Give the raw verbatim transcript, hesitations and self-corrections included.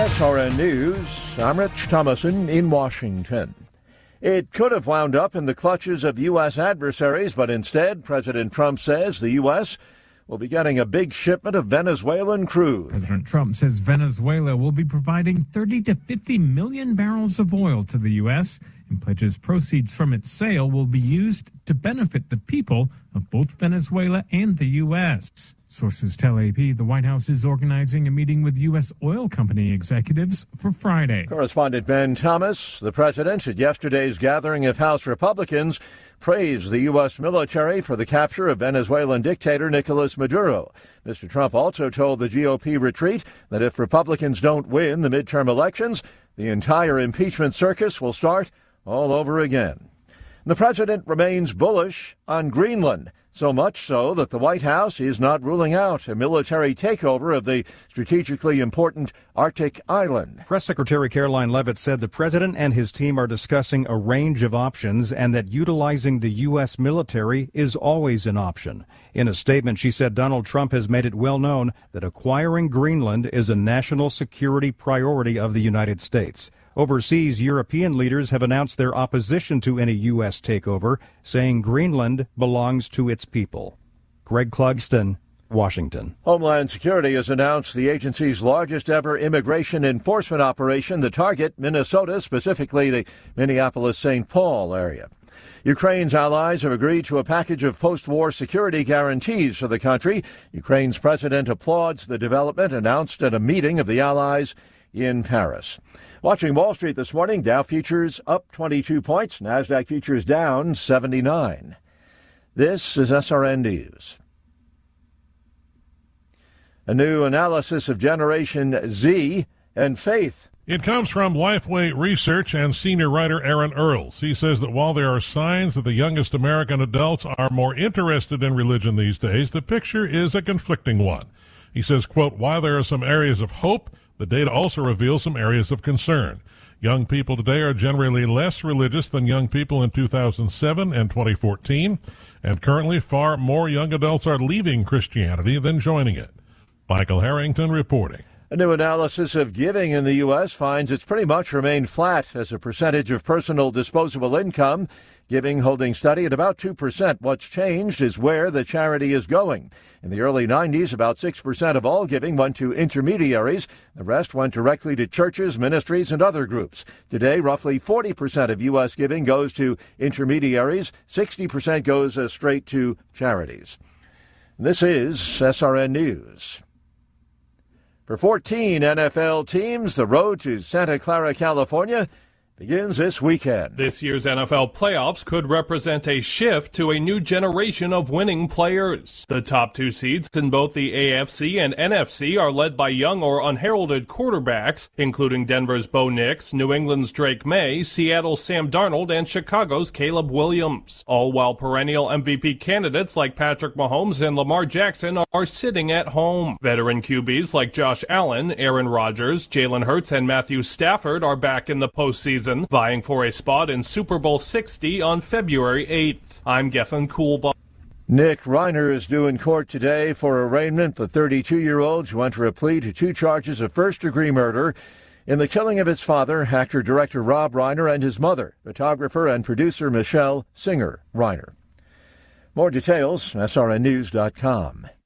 S R N News, I'm Rich Thomason in Washington. It could have wound up in the clutches of U S adversaries, but instead, President Trump says the U S will be getting a big shipment of Venezuelan crude. President Trump says Venezuela will be providing thirty to fifty million barrels of oil to the U S and pledges proceeds from its sale will be used to benefit the people of both Venezuela and the U S. Sources tell A P the White House is organizing a meeting with U S oil company executives for Friday. Correspondent Ben Thomas, the president at yesterday's gathering of House Republicans, praised the U S military for the capture of Venezuelan dictator Nicolas Maduro. Mister Trump also told the G O P retreat that if Republicans don't win the midterm elections, the entire impeachment circus will start all over again. The president remains bullish on Greenland, so much so that the White House is not ruling out a military takeover of the strategically important Arctic island. Press Secretary Caroline Leavitt said the president and his team are discussing a range of options and that utilizing the U S military is always an option. In a statement, she said Donald Trump has made it well known that acquiring Greenland is a national security priority of the United States. Overseas, European leaders have announced their opposition to any U S takeover, saying Greenland belongs to its people. Greg Clugston, Washington. Homeland Security has announced the agency's largest ever immigration enforcement operation to target Minnesota, specifically the Minneapolis-Saint Paul area. Ukraine's allies have agreed to a package of post-war security guarantees for the country. Ukraine's president applauds the development announced at a meeting of the allies in Paris. Watching Wall Street this morning, Dow futures up twenty-two points, NASDAQ futures down seventy-nine. This is S R N News. A new analysis of Generation Z and faith. It comes from Lifeway Research and senior writer Aaron Earls. He says that while there are signs that the youngest American adults are more interested in religion these days, the picture is a conflicting one. He says, quote, while there are some areas of hope, the data also reveals some areas of concern. Young people today are generally less religious than young people in two thousand seven and twenty fourteen, and currently far more young adults are leaving Christianity than joining it. Michael Harrington reporting. A new analysis of giving in the U S finds it's pretty much remained flat as a percentage of personal disposable income, giving holding steady at about two percent. What's changed is where the charity is going. In the early nineties, about six percent of all giving went to intermediaries. The rest went directly to churches, ministries, and other groups. Today, roughly forty percent of U S giving goes to intermediaries. sixty percent goes uh, straight to charities. This is S R N News. For fourteen N F L teams, the road to Santa Clara, California, begins this weekend. This year's N F L playoffs could represent a shift to a new generation of winning players. The top two seeds in both the A F C and N F C are led by young or unheralded quarterbacks, including Denver's Bo Nix, New England's Drake May, Seattle's Sam Darnold, and Chicago's Caleb Williams. All while perennial M V P candidates like Patrick Mahomes and Lamar Jackson are sitting at home. Veteran Q Bs like Josh Allen, Aaron Rodgers, Jalen Hurts, and Matthew Stafford are back in the postseason, vying for a spot in Super Bowl sixty on February eighth. I'm Geffen Coolbaugh. Nick Reiner is due in court today for arraignment. The thirty-two-year-old who entered a plea to two charges of first-degree murder in the killing of his father, actor-director Rob Reiner, and his mother, photographer and producer Michelle Singer Reiner. More details, S R N news dot com.